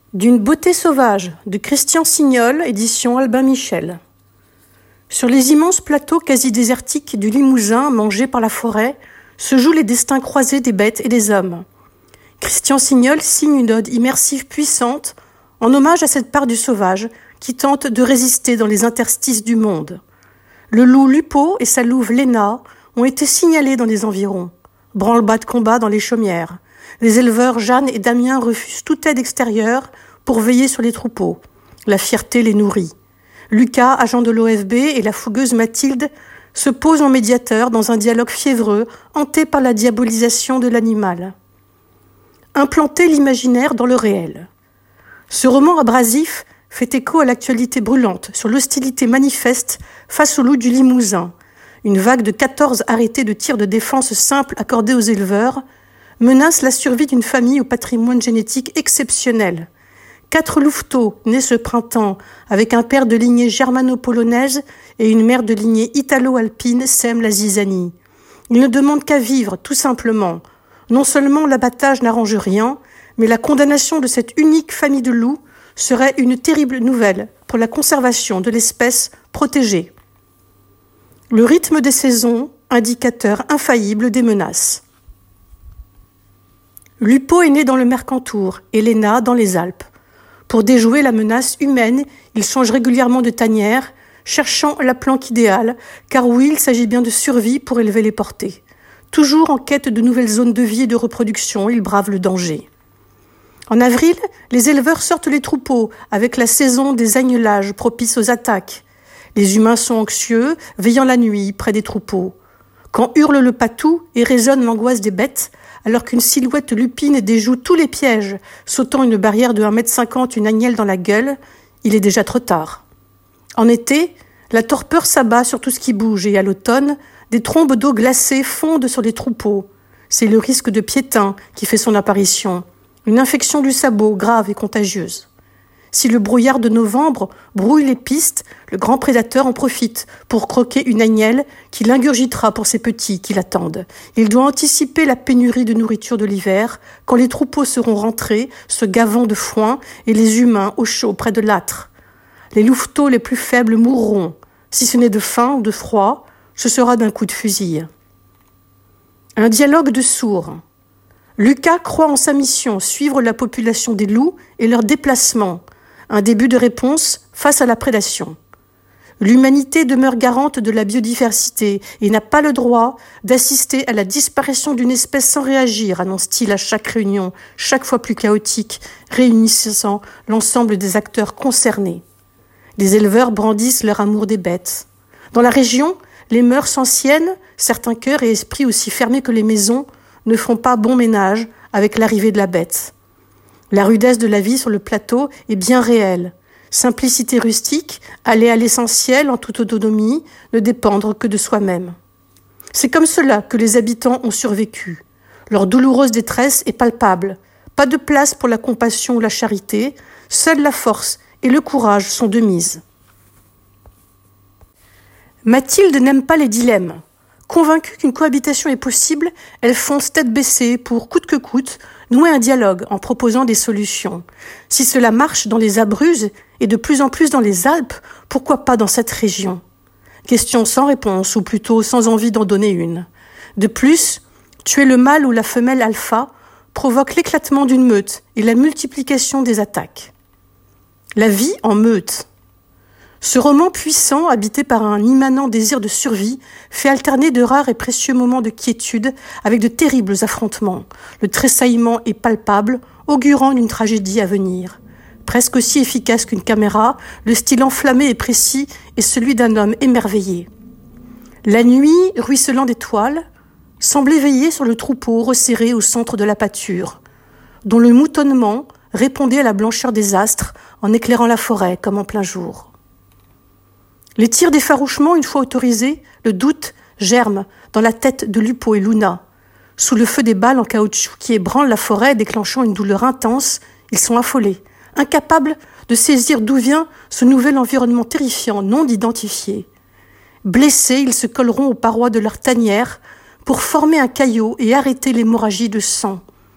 D'une beauté sauvage, de Christian Signol, édition Albin Michel. Sur les immenses plateaux quasi désertiques du Limousin, mangés par la forêt, se jouent les destins croisés des bêtes et des hommes. Christian Signol signe une ode immersive puissante, en hommage à cette part du sauvage qui tente de résister dans les interstices du monde. Le loup Lupo et sa louve Léna ont été signalés dans les environs. Branle-bas de combat dans les chaumières. Les éleveurs Jeanne et Damien refusent toute aide extérieure pour veiller sur les troupeaux. La fierté les nourrit. Lucas, agent de l'OFB, et la fougueuse Mathilde se posent en médiateurs dans un dialogue fiévreux, hanté par la diabolisation de l'animal. Implanter l'imaginaire dans le réel. Ce roman abrasif fait écho à l'actualité brûlante sur l'hostilité manifeste face au loup du Limousin. Une vague de 14 arrêtés de tir de défense simple accordés aux éleveurs menace la survie d'une famille au patrimoine génétique exceptionnel. 4 louveteaux nés ce printemps avec un père de lignée germano-polonaise et une mère de lignée italo-alpine sèment la zizanie. Ils ne demandent qu'à vivre, tout simplement. Non seulement l'abattage n'arrange rien, mais la condamnation de cette unique famille de loups serait une terrible nouvelle pour la conservation de l'espèce protégée. Le rythme des saisons, indicateur infaillible des menaces. Lupo est né dans le Mercantour et Léna dans les Alpes. Pour déjouer la menace humaine, il change régulièrement de tanière, cherchant la planque idéale, car oui, il s'agit bien de survie pour élever les portées. Toujours en quête de nouvelles zones de vie et de reproduction, il brave le danger. En avril, les éleveurs sortent les troupeaux avec la saison des agnelages propice aux attaques. Les humains sont anxieux, veillant la nuit près des troupeaux. Quand hurle le patou et résonne l'angoisse des bêtes, alors qu'une silhouette lupine déjoue tous les pièges, sautant une barrière de 1,50 m une agnelle dans la gueule, il est déjà trop tard. En été, la torpeur s'abat sur tout ce qui bouge et à l'automne, des trombes d'eau glacée fondent sur les troupeaux. C'est le risque de piétin qui fait son apparition, une infection du sabot grave et contagieuse. Si le brouillard de novembre brouille les pistes, le grand prédateur en profite pour croquer une agnelle qu'il ingurgitera pour ses petits qui l'attendent. Il doit anticiper la pénurie de nourriture de l'hiver, quand les troupeaux seront rentrés, se gavant de foin, et les humains au chaud près de l'âtre. Les louveteaux les plus faibles mourront. Si ce n'est de faim ou de froid, ce sera d'un coup de fusil. Un dialogue de sourds. Lucas croit en sa mission, suivre la population des loups et leur déplacement. Un début de réponse face à la prédation. L'humanité demeure garante de la biodiversité et n'a pas le droit d'assister à la disparition d'une espèce sans réagir, annonce-t-il à chaque réunion, chaque fois plus chaotique, réunissant l'ensemble des acteurs concernés. Les éleveurs brandissent leur amour des bêtes. Dans la région, les mœurs anciennes, certains cœurs et esprits aussi fermés que les maisons, ne font pas bon ménage avec l'arrivée de la bête. La rudesse de la vie sur le plateau est bien réelle. Simplicité rustique, aller à l'essentiel en toute autonomie, ne dépendre que de soi-même. C'est comme cela que les habitants ont survécu. Leur douloureuse détresse est palpable. Pas de place pour la compassion ou la charité. Seule la force et le courage sont de mise. Mathilde n'aime pas les dilemmes. Convaincue qu'une cohabitation est possible, elle fonce tête baissée pour, coûte que coûte, nouer un dialogue en proposant des solutions. Si cela marche dans les Abruzzes et de plus en plus dans les Alpes, pourquoi pas dans cette région? Question sans réponse, ou plutôt sans envie d'en donner une. De plus, tuer le mâle ou la femelle alpha provoque l'éclatement d'une meute et la multiplication des attaques. La vie en meute. Ce roman puissant, habité par un immanent désir de survie, fait alterner de rares et précieux moments de quiétude avec de terribles affrontements. Le tressaillement est palpable, augurant d'une tragédie à venir. Presque aussi efficace qu'une caméra, le style enflammé et précis est celui d'un homme émerveillé. La nuit, ruisselant d'étoiles, semble éveiller sur le troupeau resserré au centre de la pâture, dont le moutonnement répondait à la blancheur des astres en éclairant la forêt comme en plein jour. Les tirs d'effarouchement, une fois autorisés, le doute germe dans la tête de Lupo et Luna. Sous le feu des balles en caoutchouc qui ébranlent la forêt, déclenchant une douleur intense, ils sont affolés, incapables de saisir d'où vient ce nouvel environnement terrifiant, non identifié. Blessés, ils se colleront aux parois de leur tanière pour former un caillot et arrêter l'hémorragie de sang.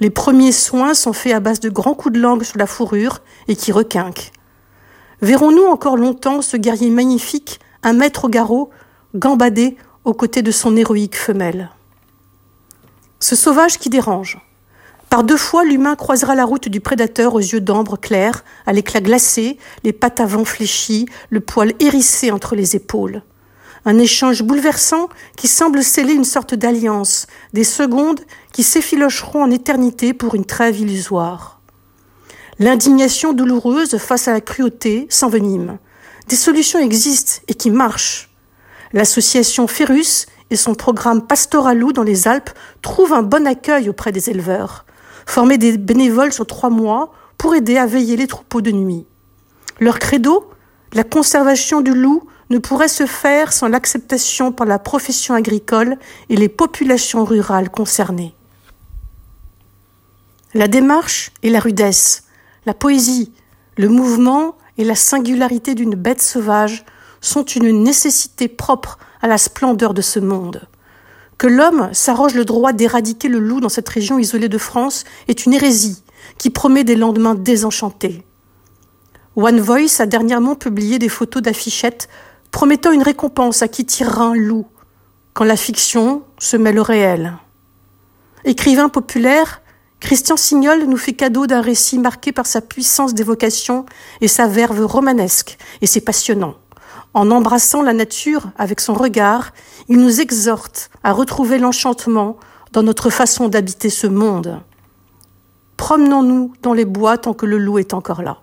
Les premiers soins sont faits à base de grands coups de langue sur la fourrure et qui requinquent. Verrons-nous encore longtemps ce guerrier magnifique, un maître au garrot, gambader aux côtés de son héroïque femelle? Ce sauvage qui dérange. Par 2 fois, l'humain croisera la route du prédateur aux yeux d'ambre clair, à l'éclat glacé, les pattes avant fléchies, le poil hérissé entre les épaules. Un échange bouleversant qui semble sceller une sorte d'alliance, des secondes qui s'effilocheront en éternité pour une trêve illusoire. L'indignation douloureuse face à la cruauté s'envenime. Des solutions existent et qui marchent. L'association Férus et son programme Pastoralou dans les Alpes trouvent un bon accueil auprès des éleveurs. Former des bénévoles sur 3 mois pour aider à veiller les troupeaux de nuit. Leur credo, la conservation du loup ne pourrait se faire sans l'acceptation par la profession agricole et les populations rurales concernées. La démarche et la rudesse, la poésie, le mouvement et la singularité d'une bête sauvage sont une nécessité propre à la splendeur de ce monde. Que l'homme s'arroge le droit d'éradiquer le loup dans cette région isolée de France est une hérésie qui promet des lendemains désenchantés. One Voice a dernièrement publié des photos d'affichettes promettant une récompense à qui tirera un loup, quand la fiction se mêle au réel. Écrivain populaire, Christian Signol nous fait cadeau d'un récit marqué par sa puissance d'évocation et sa verve romanesque, et c'est passionnant. En embrassant la nature avec son regard, il nous exhorte à retrouver l'enchantement dans notre façon d'habiter ce monde. Promenons-nous dans les bois tant que le loup est encore là.